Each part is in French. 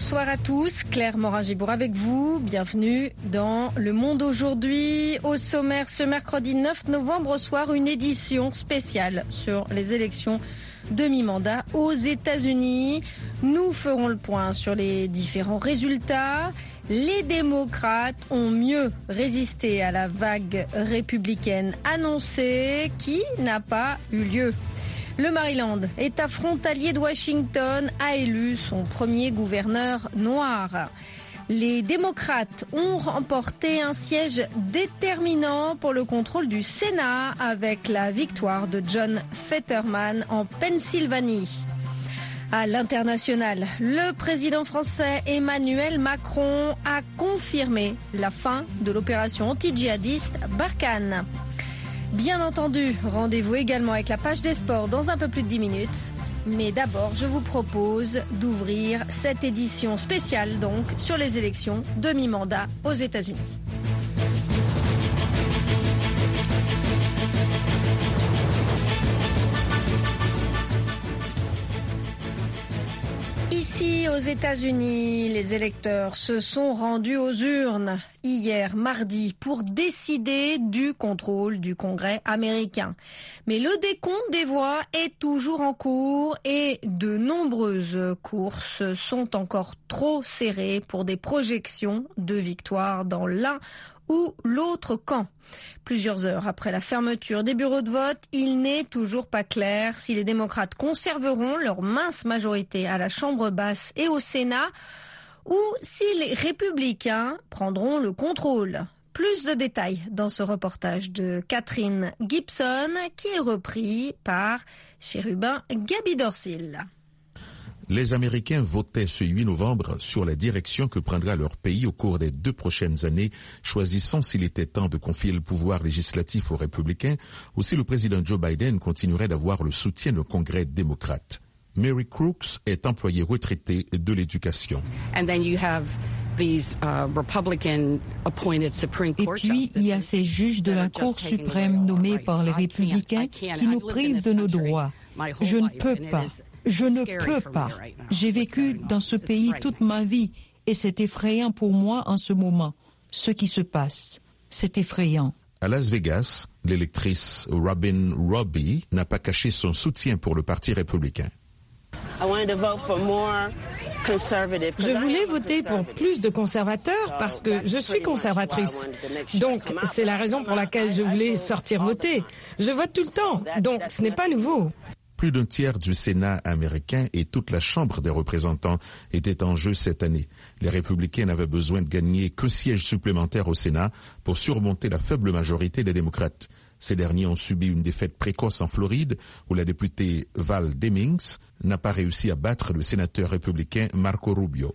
Bonsoir à tous, Claire Morin-Gibour avec vous, bienvenue dans Le Monde aujourd'hui. Au sommaire, ce mercredi 9 novembre au soir, une édition spéciale sur les élections de mi-mandat aux États-Unis. Nous ferons le point sur les différents résultats. Les démocrates ont mieux résisté à la vague républicaine annoncée qui n'a pas eu lieu. Le Maryland, État frontalier de Washington, a élu son premier gouverneur noir. Les démocrates ont remporté un siège déterminant pour le contrôle du Sénat avec la victoire de John Fetterman en Pennsylvanie. À l'international, le président français Emmanuel Macron a confirmé la fin de l'opération anti-djihadiste Barkhane. Bien entendu, rendez-vous également avec la page des sports dans un peu plus de 10 minutes. Mais d'abord, je vous propose d'ouvrir cette édition spéciale donc sur les élections de mi-mandat aux États-Unis. Ici, aux États-Unis, les électeurs se sont rendus aux urnes hier, mardi, pour décider du contrôle du Congrès américain. Mais le décompte des voix est toujours en cours et de nombreuses courses sont encore trop serrées pour des projections de victoire dans l'un ou l'autre camp. Plusieurs heures après la fermeture des bureaux de vote, il n'est toujours pas clair si les démocrates conserveront leur mince majorité à la Chambre basse et au Sénat ou si les républicains prendront le contrôle. Plus de détails dans ce reportage de Catherine Gibson qui est repris par Chérubin Gaby-Dorsil. Les Américains votaient ce 8 novembre sur la direction que prendra leur pays au cours des 2 prochaines années, choisissant s'il était temps de confier le pouvoir législatif aux républicains ou si le président Joe Biden continuerait d'avoir le soutien d'un Congrès démocrate. Mary Crooks est employée retraitée de l'éducation. Et puis, il y a ces juges de la Cour suprême nommés par les républicains qui nous privent de nos droits. Je ne peux pas. Je ne peux pas. J'ai vécu dans ce pays toute ma vie et c'est effrayant pour moi en ce moment. Ce qui se passe, c'est effrayant. À Las Vegas, l'électrice Robin Robbie n'a pas caché son soutien pour le Parti républicain. Je voulais voter pour plus de conservateurs parce que je suis conservatrice. Donc, c'est la raison pour laquelle je voulais sortir voter. Je vote tout le temps, donc ce n'est pas nouveau. Plus d'un tiers du Sénat américain et toute la Chambre des représentants étaient en jeu cette année. Les républicains n'avaient besoin de gagner qu'un siège supplémentaire au Sénat pour surmonter la faible majorité des démocrates. Ces derniers ont subi une défaite précoce en Floride où la députée Val Demings n'a pas réussi à battre le sénateur républicain Marco Rubio.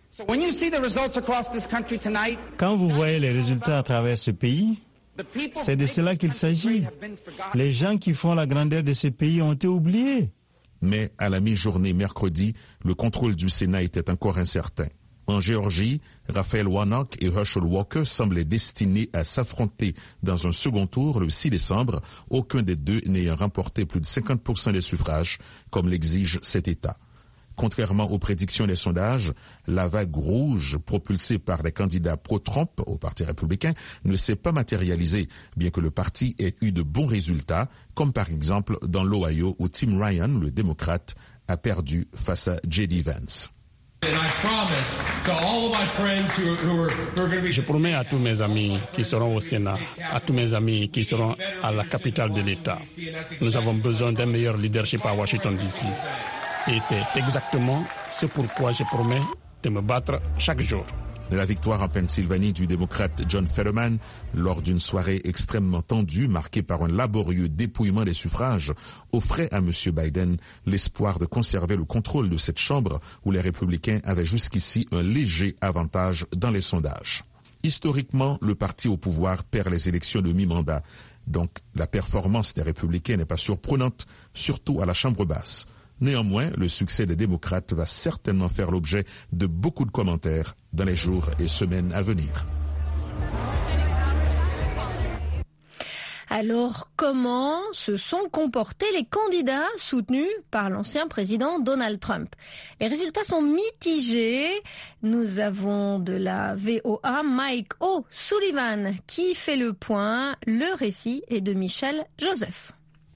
Quand vous voyez les résultats à travers ce pays, c'est de cela qu'il s'agit. Les gens qui font la grandeur de ce pays ont été oubliés. Mais à la mi-journée mercredi, le contrôle du Sénat était encore incertain. En Géorgie, Raphaël Warnock et Herschel Walker semblaient destinés à s'affronter dans un second tour le 6 décembre, aucun des deux n'ayant remporté plus de 50% des suffrages, comme l'exige cet État. Contrairement aux prédictions des sondages, la vague rouge propulsée par les candidats pro-Trump au Parti républicain ne s'est pas matérialisée, bien que le parti ait eu de bons résultats, comme par exemple dans l'Ohio où Tim Ryan, le démocrate, a perdu face à J.D. Vance. Je promets à tous mes amis qui seront au Sénat, à tous mes amis qui seront à la capitale de l'État, nous avons besoin d'un meilleur leadership à Washington DC. Et c'est exactement ce pourquoi je promets de me battre chaque jour. La victoire en Pennsylvanie du démocrate John Fetterman lors d'une soirée extrêmement tendue marquée par un laborieux dépouillement des suffrages offrait à M. Biden l'espoir de conserver le contrôle de cette chambre où les républicains avaient jusqu'ici un léger avantage dans les sondages. Historiquement, le parti au pouvoir perd les élections de mi-mandat. Donc, la performance des républicains n'est pas surprenante, surtout à la Chambre basse. Néanmoins, le succès des démocrates va certainement faire l'objet de beaucoup de commentaires dans les jours et semaines à venir. Alors, comment se sont comportés les candidats soutenus par l'ancien président Donald Trump? Les résultats sont mitigés. Nous avons de la VOA Mike O'Sullivan qui fait le point. Le récit est de Michel Joseph.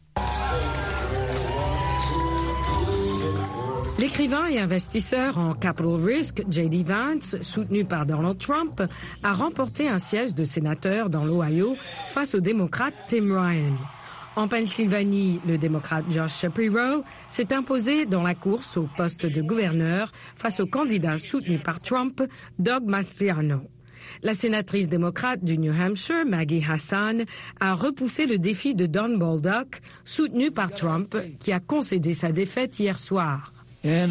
L'écrivain et investisseur en capital risk, J.D. Vance, soutenu par Donald Trump, a remporté un siège de sénateur dans l'Ohio face au démocrate Tim Ryan. En Pennsylvanie, le démocrate Josh Shapiro s'est imposé dans la course au poste de gouverneur face au candidat soutenu par Trump, Doug Mastriano. La sénatrice démocrate du New Hampshire, Maggie Hassan, a repoussé le défi de Don Bolduc, soutenu par Trump, qui a concédé sa défaite hier soir. Et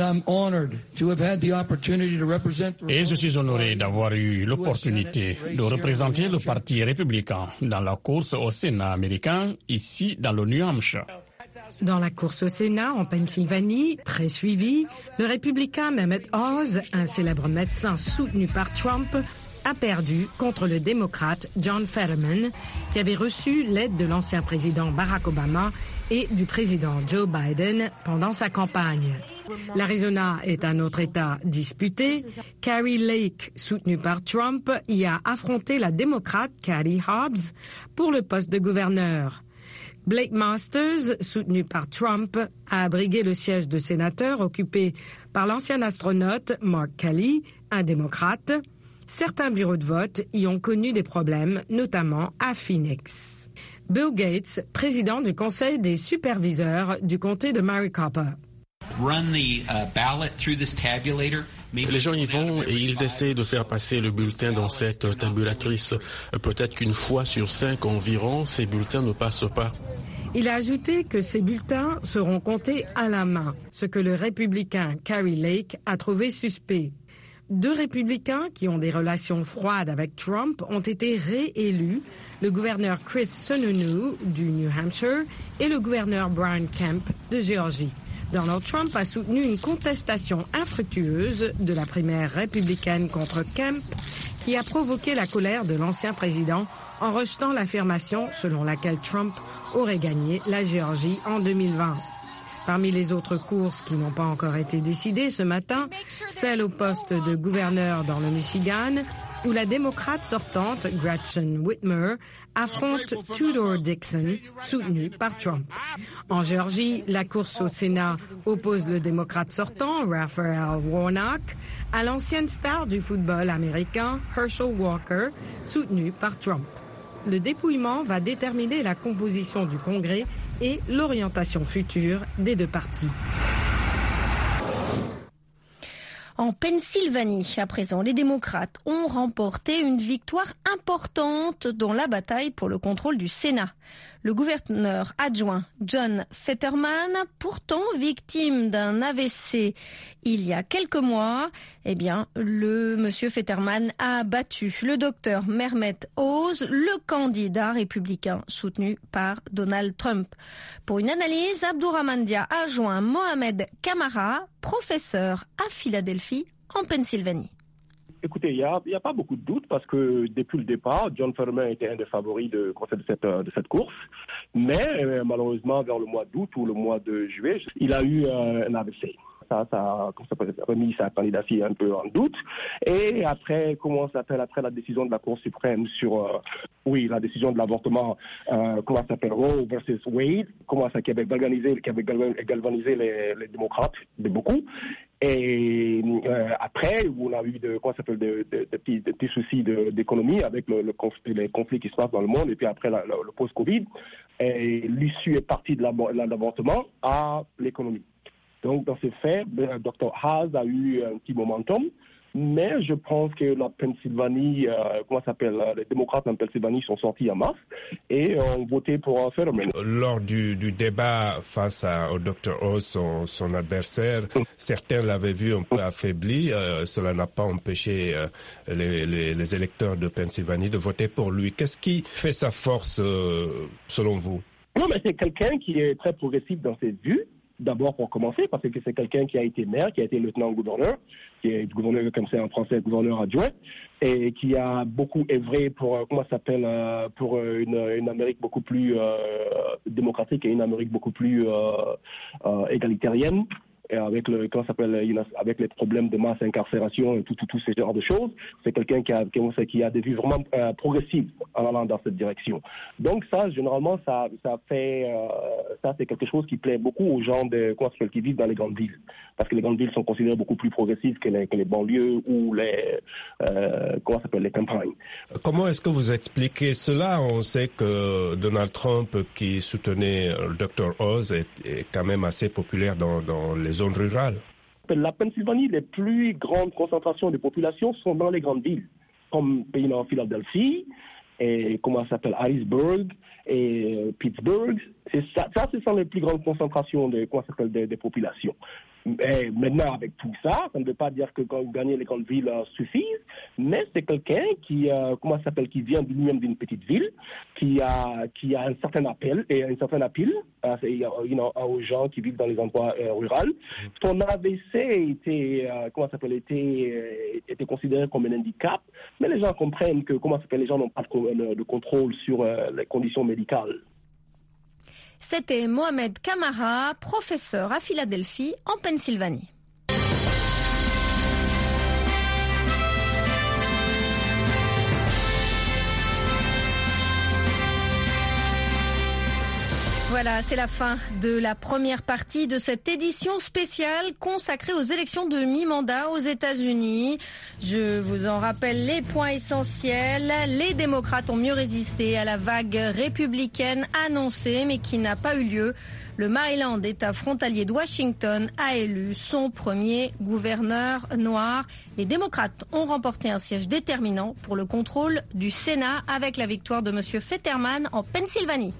je suis honoré d'avoir eu l'opportunité de représenter le Parti républicain dans la course au Sénat américain, ici dans le New Hampshire. Dans la course au Sénat, en Pennsylvanie, très suivie, le républicain Mehmet Oz, un célèbre médecin soutenu par Trump, a perdu contre le démocrate John Fetterman, qui avait reçu l'aide de l'ancien président Barack Obama et du président Joe Biden pendant sa campagne. L'Arizona est un autre État disputé. Kari Lake, soutenue par Trump, y a affronté la démocrate Katie Hobbs pour le poste de gouverneur. Blake Masters, soutenu par Trump, a abrigué le siège de sénateur occupé par l'ancien astronaute Mark Kelly, un démocrate. Certains bureaux de vote y ont connu des problèmes, notamment à Phoenix. Bill Gates, président du conseil des superviseurs du comté de Maricopa. Les gens y vont et ils essaient de faire passer le bulletin dans cette tabulatrice. Peut-être qu'une fois sur 5 environ, ces bulletins ne passent pas. Il a ajouté que ces bulletins seront comptés à la main, ce que le républicain Kari Lake a trouvé suspect. 2 républicains qui ont des relations froides avec Trump ont été réélus, le gouverneur Chris Sununu du New Hampshire et le gouverneur Brian Kemp de Géorgie. Donald Trump a soutenu une contestation infructueuse de la primaire républicaine contre Kemp qui a provoqué la colère de l'ancien président en rejetant l'affirmation selon laquelle Trump aurait gagné la Géorgie en 2020. Parmi les autres courses qui n'ont pas encore été décidées ce matin, celle au poste de gouverneur dans le Michigan, où la démocrate sortante Gretchen Whitmer affronte Tudor Dixon, soutenu par Trump. En Géorgie, la course au Sénat oppose le démocrate sortant Raphael Warnock à l'ancienne star du football américain Herschel Walker, soutenu par Trump. Le dépouillement va déterminer la composition du Congrès et l'orientation future des 2 partis. En Pennsylvanie, à présent, les démocrates ont remporté une victoire importante dans la bataille pour le contrôle du Sénat. Le gouverneur adjoint John Fetterman, pourtant victime d'un AVC il y a quelques mois, le monsieur Fetterman a battu le docteur Mehmet Oz, le candidat républicain soutenu par Donald Trump. Pour une analyse, Abdouramandia a joint Mohamed Kamara, professeur à Philadelphie, en Pennsylvanie. Écoutez, il y a pas beaucoup de doutes parce que depuis le départ, John Fetterman était un des favoris de cette course. Mais malheureusement, vers le mois d'août ou le mois de juillet, il a eu un AVC. Ça a remis sa candidature un peu en doute. Et après la décision de la Cour suprême sur, la décision de l'avortement, Roe versus Wade, qui avait galvanisé les démocrates de beaucoup. Et après, on a eu des petits soucis d'économie avec les conflits qui se passent dans le monde. Et puis après le post-Covid, et l'issue est partie de l'avortement à l'économie. Donc, dans ces faits, le Dr. Haas a eu un petit momentum, mais je pense que la Pennsylvanie, les démocrates en Pennsylvanie sont sortis en masse et ont voté pour Fetterman. Lors du débat face au Dr. Haas, son adversaire, certains l'avaient vu un peu affaibli. Cela n'a pas empêché les électeurs de Pennsylvanie de voter pour lui. Qu'est-ce qui fait sa force, selon vous? Non, mais c'est quelqu'un qui est très progressif dans ses vues. d'abord pour commencer, parce que c'est quelqu'un qui a été maire, qui a été lieutenant-gouverneur, qui est gouverneur, comme c'est en français, gouverneur adjoint, et qui a beaucoup œuvré pour, pour une Amérique beaucoup plus démocratique et une Amérique beaucoup plus égalitarienne. Et avec avec les problèmes de masse incarcération et tout ce genre de choses, c'est quelqu'un qui a des vues vraiment progressives en allant dans cette direction. Donc ça, généralement, ça c'est quelque chose qui plaît beaucoup aux gens qui vivent dans les grandes villes, parce que les grandes villes sont considérées beaucoup plus progressives que les banlieues ou les campagnes. Comment est-ce que vous expliquez cela? On sait que Donald Trump, qui soutenait le Dr Oz, est quand même assez populaire dans les zones rurales. La Pennsylvanie, les plus grandes concentrations de population sont dans les grandes villes, comme en Philadelphie, et Harrisburg et Pittsburgh. Ce sont les plus grandes concentrations des populations. Et maintenant, avec tout ça, ça ne veut pas dire que gagner les grandes villes suffisent, mais c'est quelqu'un qui vient lui-même d'une petite ville, qui a un certain appel aux gens qui vivent dans les endroits ruraux. Son AVC était considéré comme un handicap, mais les gens comprennent que les gens n'ont pas de contrôle sur les conditions médicales. C'était Mohamed Camara, professeur à Philadelphie, en Pennsylvanie. Voilà, c'est la fin de la première partie de cette édition spéciale consacrée aux élections de mi-mandat aux États-Unis. Je vous en rappelle les points essentiels. Les démocrates ont mieux résisté à la vague républicaine annoncée, mais qui n'a pas eu lieu. Le Maryland, État frontalier de Washington, a élu son premier gouverneur noir. Les démocrates ont remporté un siège déterminant pour le contrôle du Sénat avec la victoire de M. Fetterman en Pennsylvanie.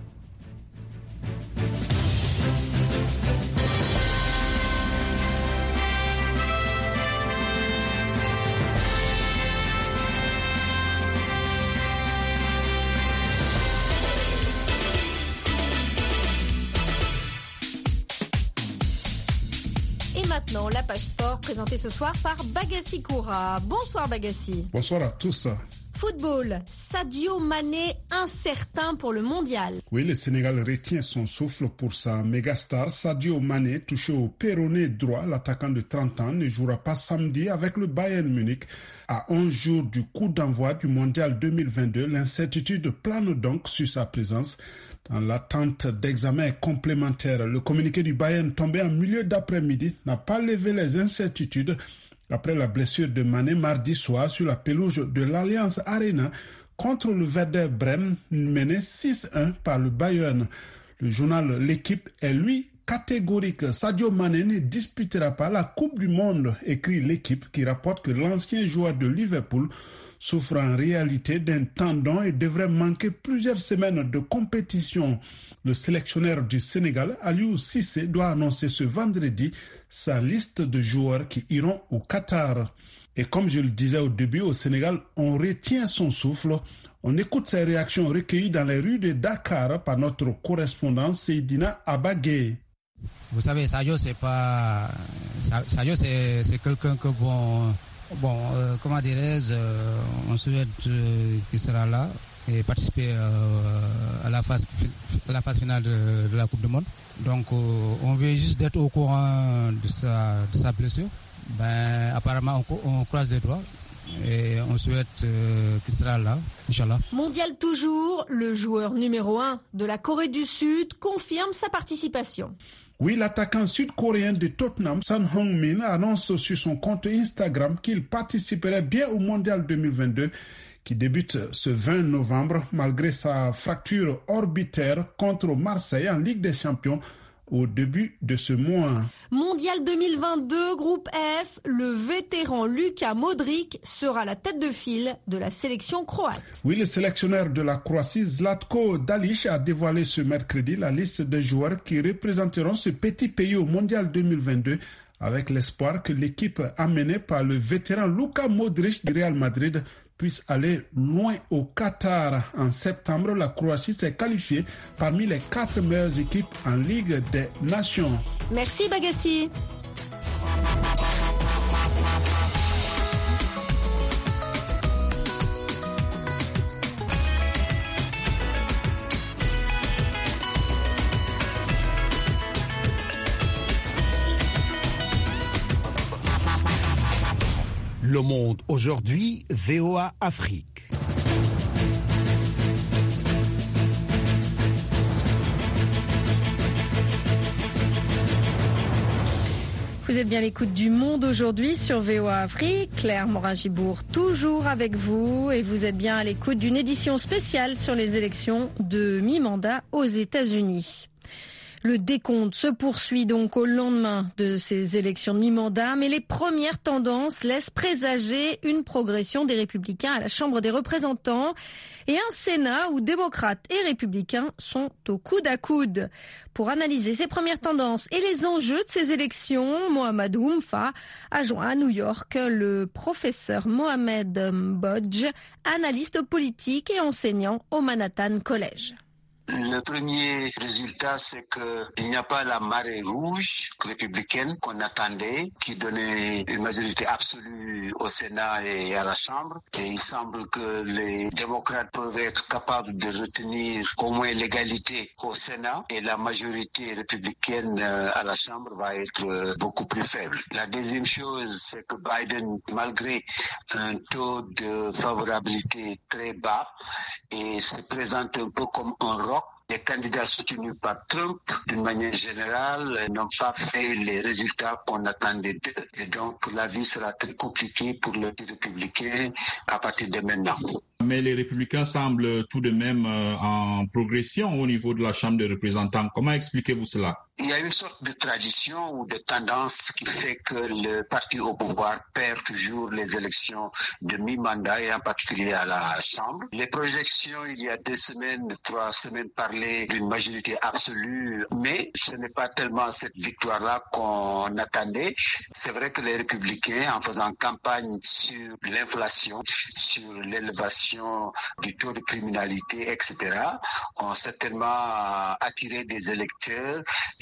Maintenant, la page sport présentée ce soir par Bagassi Koura. Bonsoir Bagassi. Bonsoir à tous. Football, Sadio Mané incertain pour le mondial. Oui, le Sénégal retient son souffle pour sa mégastar. Sadio Mané, touché au péroné droit, l'attaquant de 30 ans, ne jouera pas samedi avec le Bayern Munich. À 11 jours du coup d'envoi du mondial 2022, l'incertitude plane donc sur sa présence. Dans l'attente d'examens complémentaires, le communiqué du Bayern tombé en milieu d'après-midi n'a pas levé les incertitudes après la blessure de Mané mardi soir sur la pelouse de l'Allianz Arena contre le Werder Brême, mené 6-1 par le Bayern. Le journal L'Équipe est lui catégorique. Sadio Mané ne disputera pas la Coupe du Monde, écrit L'Équipe, qui rapporte que l'ancien joueur de Liverpool souffre en réalité d'un tendon et devrait manquer plusieurs semaines de compétition. Le sélectionneur du Sénégal, Aliou Cissé, doit annoncer ce vendredi sa liste de joueurs qui iront au Qatar. Et comme je le disais au début, au Sénégal, on retient son souffle. On écoute ses réactions recueillies dans les rues de Dakar par notre correspondant Seydina Abagé. Vous savez, Sadio, c'est quelqu'un que comment dirais-je, on souhaite qu'il sera là et participer à la phase finale de la Coupe du Monde. Donc, on vient juste d'être au courant de sa blessure. Apparemment, on croise les doigts et on souhaite qu'il sera là, Inch'Allah. Mondial toujours, le joueur numéro 1 de la Corée du Sud confirme sa participation. Oui, l'attaquant sud-coréen de Tottenham, Son Heung-min, annonce sur son compte Instagram qu'il participerait bien au Mondial 2022 qui débute ce 20 novembre malgré sa fracture orbitaire contre Marseille en Ligue des Champions au début de ce mois. Mondial 2022, groupe F, le vétéran Luka Modric sera la tête de file de la sélection croate. Oui, le sélectionneur de la Croatie, Zlatko Dalic, a dévoilé ce mercredi la liste des joueurs qui représenteront ce petit pays au Mondial 2022 avec l'espoir que l'équipe amenée par le vétéran Luka Modric du Real Madrid puisse aller loin au Qatar. En septembre, la Croatie s'est qualifiée parmi les 4 meilleures équipes en Ligue des Nations. Merci Bagassi. Le Monde aujourd'hui, VOA Afrique. Vous êtes bien à l'écoute du Monde aujourd'hui sur VOA Afrique. Claire Morin-Gibour toujours avec vous et vous êtes bien à l'écoute d'une édition spéciale sur les élections de mi-mandat aux États-Unis. Le décompte se poursuit donc au lendemain de ces élections de mi-mandat, mais les premières tendances laissent présager une progression des Républicains à la Chambre des représentants et un Sénat où démocrates et républicains sont au coude à coude. Pour analyser ces premières tendances et les enjeux de ces élections, Mohamed Oumfa a joint à New York le professeur Mohamed Mbodj, analyste politique et enseignant au Manhattan College. Le premier résultat, c'est qu'il n'y a pas la marée rouge républicaine qu'on attendait, qui donnait une majorité absolue au Sénat et à la Chambre. Et il semble que les démocrates peuvent être capables de retenir au moins l'égalité au Sénat et la majorité républicaine à la Chambre va être beaucoup plus faible. La deuxième chose, c'est que Biden, malgré un taux de favorabilité très bas, et se présente un peu comme un roc. Les candidats soutenus par Trump, d'une manière générale, n'ont pas fait les résultats qu'on attendait d'eux. Et donc, la vie sera très compliquée pour les républicains à partir de maintenant. Mais les républicains semblent tout de même en progression au niveau de la Chambre des représentants. Comment expliquez-vous cela? Il y a une sorte de tradition ou de tendance qui fait que le parti au pouvoir perd toujours les élections de mi-mandat et en particulier à la Chambre. Les projections, il y a 2 semaines, 3 semaines, parlaient d'une majorité absolue, mais ce n'est pas tellement cette victoire-là qu'on attendait. C'est vrai que les républicains, en faisant campagne sur l'inflation, sur l'élévation du taux de criminalité, etc., ont certainement attiré des électeurs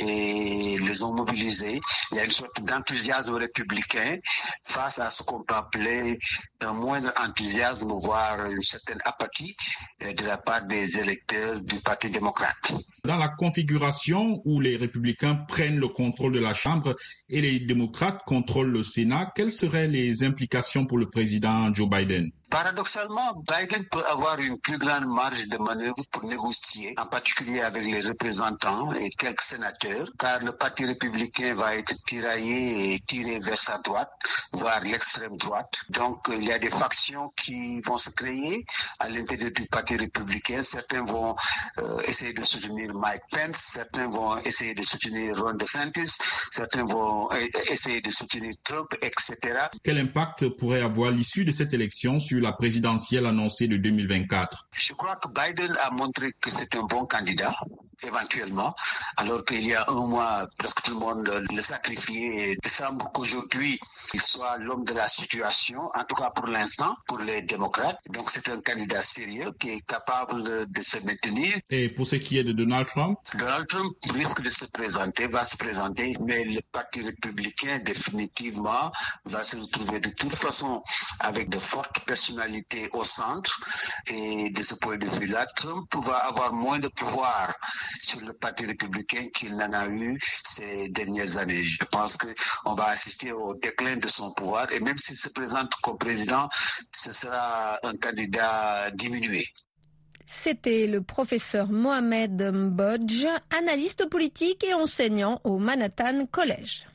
et les ont mobilisés. Il y a une sorte d'enthousiasme républicain face à ce qu'on peut appeler un moindre enthousiasme, voire une certaine apathie de la part des électeurs du Parti démocrate. Dans la configuration où les républicains prennent le contrôle de la Chambre et les démocrates contrôlent le Sénat, quelles seraient les implications pour le président Joe Biden? Paradoxalement, Biden peut avoir une plus grande marge de manœuvre pour négocier, en particulier avec les représentants et quelques sénateurs, car le Parti républicain va être tiraillé et tiré vers sa droite, voire l'extrême droite. Donc, il y a des factions qui vont se créer à l'intérieur du Parti républicain. Certains vont essayer de soutenir Mike Pence, certains vont essayer de soutenir Ron DeSantis, certains vont essayer de soutenir Trump, etc. Quel impact pourrait avoir l'issue de cette élection sur la présidentielle annoncée de 2024? Je crois que Biden a montré que c'est un bon candidat, éventuellement, alors qu'il y a un mois, presque tout le monde le sacrifiait et il semble qu'aujourd'hui, il soit l'homme de la situation, en tout cas pour l'instant, pour les démocrates. Donc c'est un candidat sérieux qui est capable de se maintenir. Et pour ce qui est de Donald Trump? Donald Trump risque de se présenter, va se présenter, mais le Parti républicain définitivement va se retrouver de toute façon avec de fortes personnalités au centre. Et de ce point de vue-là, Trump va avoir moins de pouvoir sur le Parti républicain qu'il n'en a eu ces dernières années. Je pense qu'on va assister au déclin de son pouvoir et même s'il se présente comme président, ce sera un candidat diminué. C'était le professeur Mohamed Mbodj, analyste politique et enseignant au Manhattan College.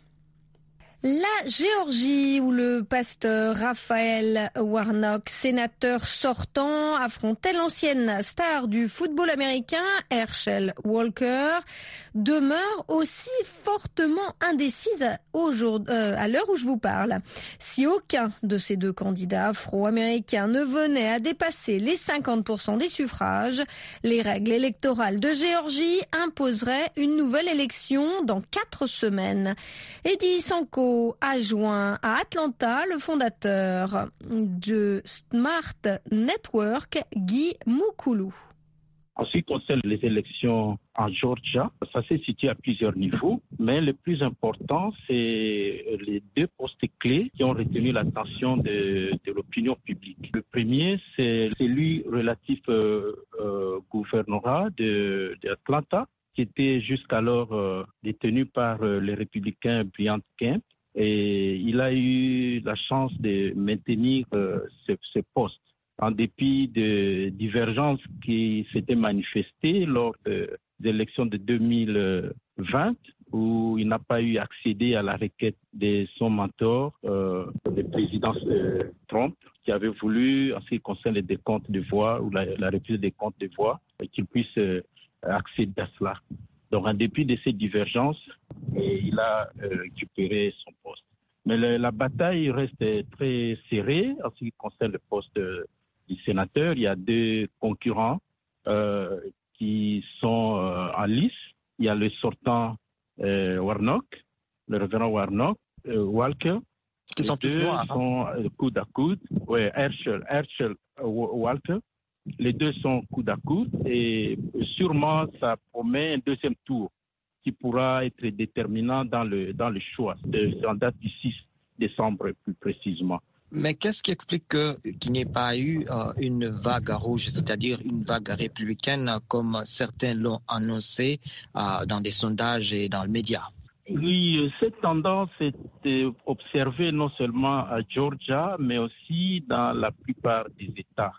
La Géorgie, où le pasteur Raphaël Warnock, sénateur sortant, affrontait l'ancienne star du football américain, Herschel Walker, demeure aussi fortement indécise à l'heure où je vous parle. Si aucun de ces deux candidats afro-américains ne venait à dépasser les 50% des suffrages, les règles électorales de Géorgie imposeraient une nouvelle élection dans 4 semaines. Eddie Sanko VO a joint à Atlanta le fondateur de Smart Network, Guy Mukulu. En ce qui concerne les élections en Georgia, ça s'est situé à plusieurs niveaux, mais le plus important, c'est les deux postes clés qui ont retenu l'attention de l'opinion publique. Le premier, c'est celui relatif au gouvernorat d'Atlanta, qui était jusqu'alors détenu par le républicain Brian Kemp. Et il a eu la chance de maintenir ce poste, en dépit de divergences qui s'étaient manifestées lors des élections de 2020, où il n'a pas eu accédé à la requête de son mentor, le président Trump, qui avait voulu, en ce qui concerne les décomptes de voix ou la reprise des comptes de voix, qu'il puisse accéder à cela. Donc, en dépit de ces divergences, il a récupéré son poste. Mais la bataille reste très serrée en ce qui concerne le poste du sénateur. Il y a deux concurrents qui sont en lice. Il y a le sortant Warnock, le révérend Warnock, Walker. Qui sont tous noirs. Ils sont coude à coude. Oui, Herschel Walker. Les deux sont coude à coude et sûrement ça promet un deuxième tour qui pourra être déterminant dans le choix. En date du 6 décembre plus précisément. Mais qu'est-ce qui explique qu'il n'y ait pas eu une vague rouge, c'est-à-dire une vague républicaine comme certains l'ont annoncé dans des sondages et dans le média? Oui, cette tendance est observée non seulement à Georgia, mais aussi dans la plupart des États.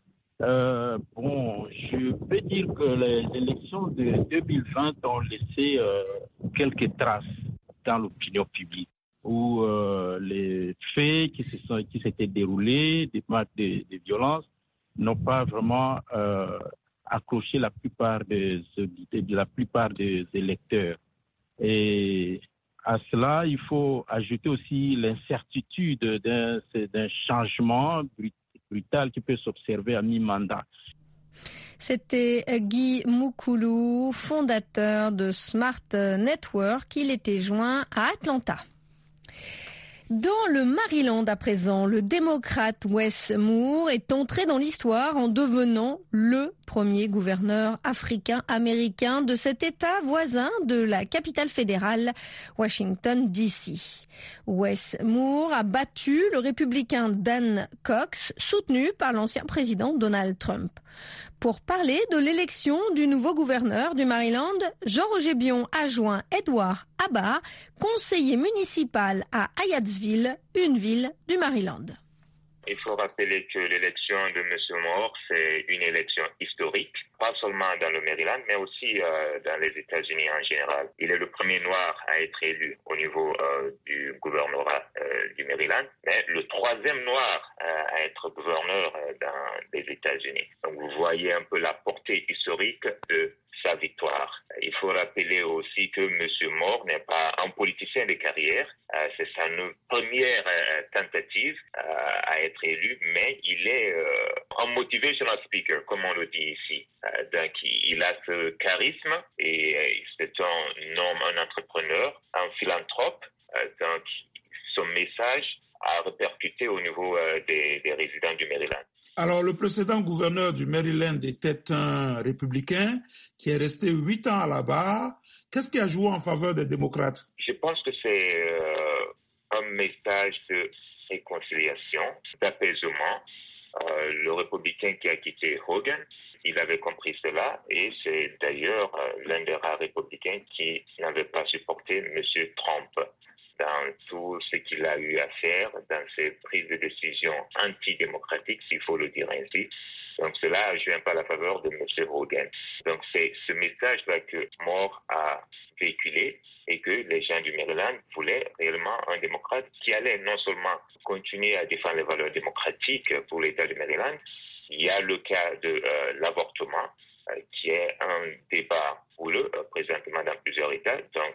Je peux dire que les élections de 2020 ont laissé quelques traces dans l'opinion publique, où les faits qui s'étaient déroulés, des actes de violence, n'ont pas vraiment accroché la plupart des électeurs. Et à cela, il faut ajouter aussi l'incertitude d'un changement brutal qui peut s'observer à mi-mandat. C'était Guy Mukulu, fondateur de Smart Network. Il était joint à Atlanta. Dans le Maryland à présent, le démocrate Wes Moore est entré dans l'histoire en devenant le premier gouverneur africain-américain de cet État voisin de la capitale fédérale, Washington, D.C. Wes Moore a battu le républicain Dan Cox, soutenu par l'ancien président Donald Trump. Pour parler de l'élection du nouveau gouverneur du Maryland, Jean-Roger Bion a joint Edouard Abba, conseiller municipal à Hyattsville, une ville du Maryland. Il faut rappeler que l'élection de M. Moore, c'est une élection historique, pas seulement dans le Maryland, mais aussi dans les États-Unis en général. Il est le premier noir à être élu au niveau du gouvernorat du Maryland, mais le troisième noir à être gouverneur dans les États-Unis. Donc vous voyez un peu la portée historique de sa victoire. Il faut rappeler aussi que M. Moore n'est pas un politicien de carrière. C'est sa première tentative à être élu, mais il est un motivational speaker, comme on le dit ici. Donc, il a ce charisme et c'est un homme, un entrepreneur, un philanthrope. Donc, son message a répercuté au niveau des résidents du Maryland. Alors, le précédent gouverneur du Maryland était un républicain qui est resté 8 ans à la barre. Qu'est-ce qui a joué en faveur des démocrates? Je pense que c'est un message de réconciliation, d'apaisement. Le républicain qui a quitté Hogan, il avait compris cela et c'est d'ailleurs l'un des rares républicains qui n'avait pas supporté M. Trump dans tout ce qu'il a eu à faire, dans ses prises de décision antidémocratiques, s'il faut le dire ainsi. Donc cela a joué un peu à la faveur de M. Hogan. Donc c'est ce message-là que Moore a véhiculé et que les gens du Maryland voulaient réellement un démocrate qui allait non seulement continuer à défendre les valeurs démocratiques pour l'État du Maryland. Il y a le cas de l'avortement qui est un débat houleux présentement dans plusieurs États. Donc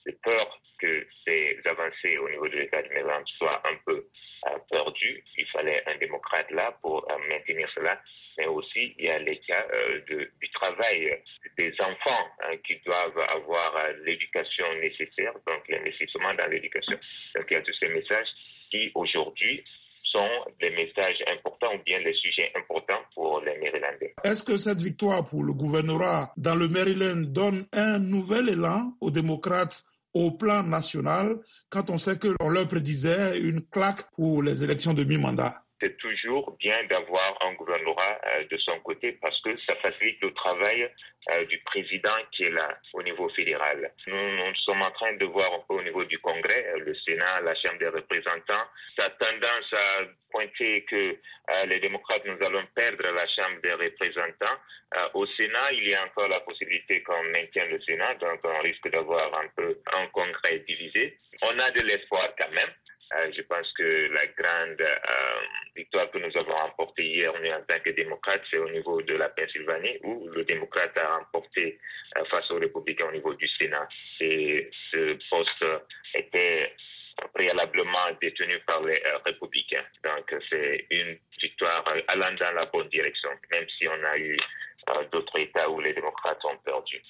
de peur que ces avancées au niveau de l'État du Maryland soient un peu perdues. Il fallait un démocrate là pour maintenir cela. Mais aussi, il y a les cas du travail des enfants qui doivent avoir l'éducation nécessaire, donc l'investissement dans l'éducation. Donc il y a tous ces messages qui, aujourd'hui, sont des messages importants ou bien des sujets importants pour les Marylandais. Est-ce que cette victoire pour le gouvernorat dans le Maryland donne un nouvel élan aux démocrates au plan national quand on sait qu'on leur prédisait une claque pour les élections de mi-mandat? C'est toujours bien d'avoir un gouvernorat de son côté parce que ça facilite le travail du président qui est là au niveau fédéral. Nous sommes en train de voir un peu au niveau du Congrès, le Sénat, la Chambre des représentants. Ça a tendance à pointer que les démocrates, nous allons perdre la Chambre des représentants. Au Sénat, il y a encore la possibilité qu'on maintienne le Sénat, donc on risque d'avoir un peu un Congrès divisé. On a de l'espoir quand même. Je pense que la grande victoire que nous avons remportée hier en tant que démocrate, c'est au niveau de la Pennsylvanie, où le démocrate a remporté face aux républicains au niveau du Sénat. Et ce poste était préalablement détenu par les républicains. Donc c'est une victoire allant dans la bonne direction, même si on a eu d'autres États où les démocrates ont perdu.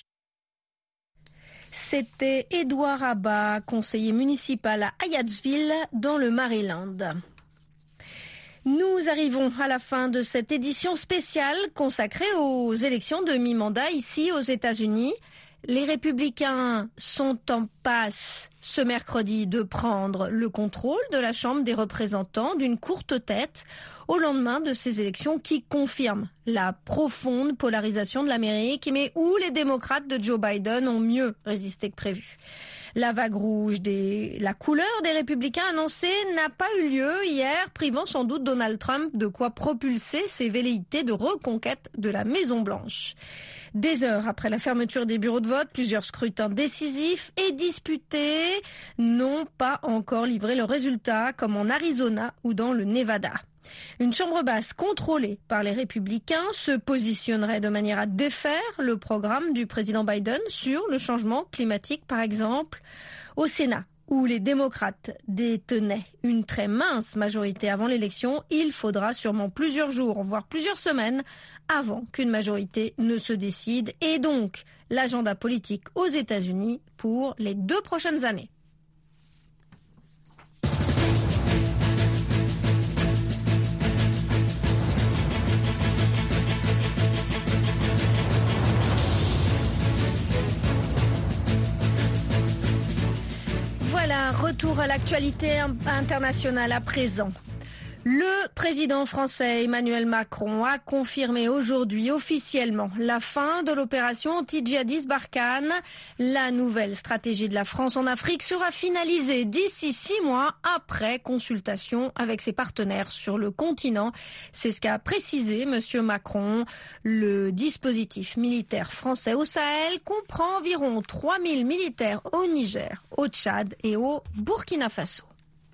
C'était Édouard Abba, conseiller municipal à Hyattsville, dans le Maryland. Nous arrivons à la fin de cette édition spéciale consacrée aux élections de mi-mandat ici aux États-Unis. Les républicains sont en passe ce mercredi de prendre le contrôle de la Chambre des représentants d'une courte tête au lendemain de ces élections qui confirment la profonde polarisation de l'Amérique, mais où les démocrates de Joe Biden ont mieux résisté que prévu. La vague rouge la couleur des républicains annoncée n'a pas eu lieu hier, privant sans doute Donald Trump de quoi propulser ses velléités de reconquête de la Maison-Blanche. Des heures après la fermeture des bureaux de vote, plusieurs scrutins décisifs et disputés n'ont pas encore livré le résultat, comme en Arizona ou dans le Nevada. Une chambre basse contrôlée par les républicains se positionnerait de manière à défaire le programme du président Biden sur le changement climatique, par exemple. Au Sénat, où les démocrates détenaient une très mince majorité avant l'élection, il faudra sûrement plusieurs jours, voire plusieurs semaines, avant qu'une majorité ne se décide, et donc l'agenda politique aux États-Unis pour les 2 prochaines années. Voilà, retour à l'actualité internationale à présent. Le président français Emmanuel Macron a confirmé aujourd'hui officiellement la fin de l'opération anti-djihadiste Barkhane. La nouvelle stratégie de la France en Afrique sera finalisée d'ici 6 mois après consultation avec ses partenaires sur le continent. C'est ce qu'a précisé Monsieur Macron. Le dispositif militaire français au Sahel comprend environ 3000 militaires au Niger, au Tchad et au Burkina Faso.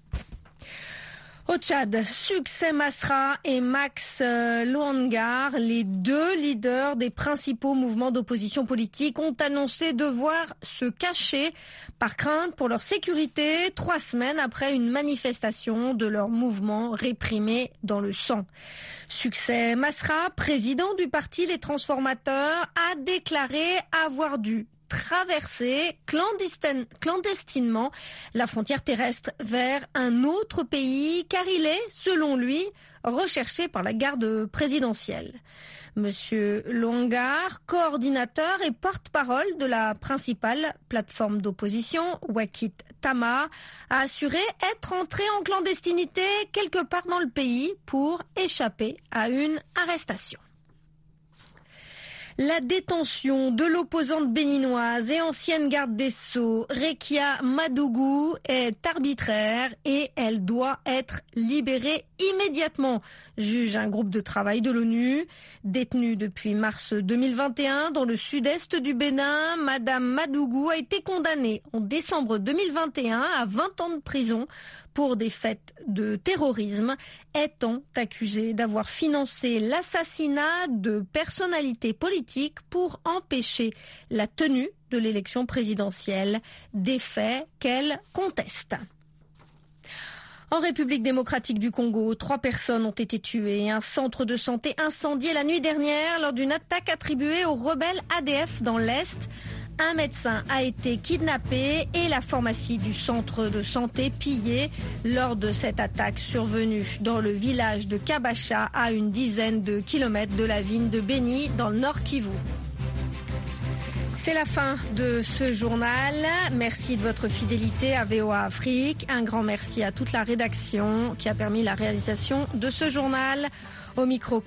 Au Tchad, Succès Masra et Max Loangar, les 2 leaders des principaux mouvements d'opposition politique, ont annoncé devoir se cacher par crainte pour leur sécurité 3 semaines après une manifestation de leur mouvement réprimé dans le sang. Succès Masra, président du parti Les Transformateurs, a déclaré avoir dû traverser clandestinement la frontière terrestre vers un autre pays, car il est, selon lui, recherché par la garde présidentielle. Monsieur Longar, coordinateur et porte-parole de la principale plateforme d'opposition, Wakit Tama, a assuré être entré en clandestinité quelque part dans le pays pour échapper à une arrestation. La détention de l'opposante béninoise et ancienne garde des Sceaux, Rekia Madougou, est arbitraire et elle doit être libérée immédiatement. juge un groupe de travail de l'ONU. Détenue depuis mars 2021 dans le sud-est du Bénin, Madame Madougou a été condamnée en décembre 2021 à 20 ans de prison pour des faits de terrorisme, étant accusée d'avoir financé l'assassinat de personnalités politiques pour empêcher la tenue de l'élection présidentielle, des faits qu'elle conteste. En République démocratique du Congo, 3 personnes ont été tuées. Un centre de santé incendié la nuit dernière lors d'une attaque attribuée aux rebelles ADF dans l'Est. Un médecin a été kidnappé et la pharmacie du centre de santé pillée lors de cette attaque survenue dans le village de Kabacha, à une dizaine de kilomètres de la ville de Beni, dans le Nord Kivu. C'est la fin de ce journal. Merci de votre fidélité à VOA Afrique. Un grand merci à toute la rédaction qui a permis la réalisation de ce journal. Au micro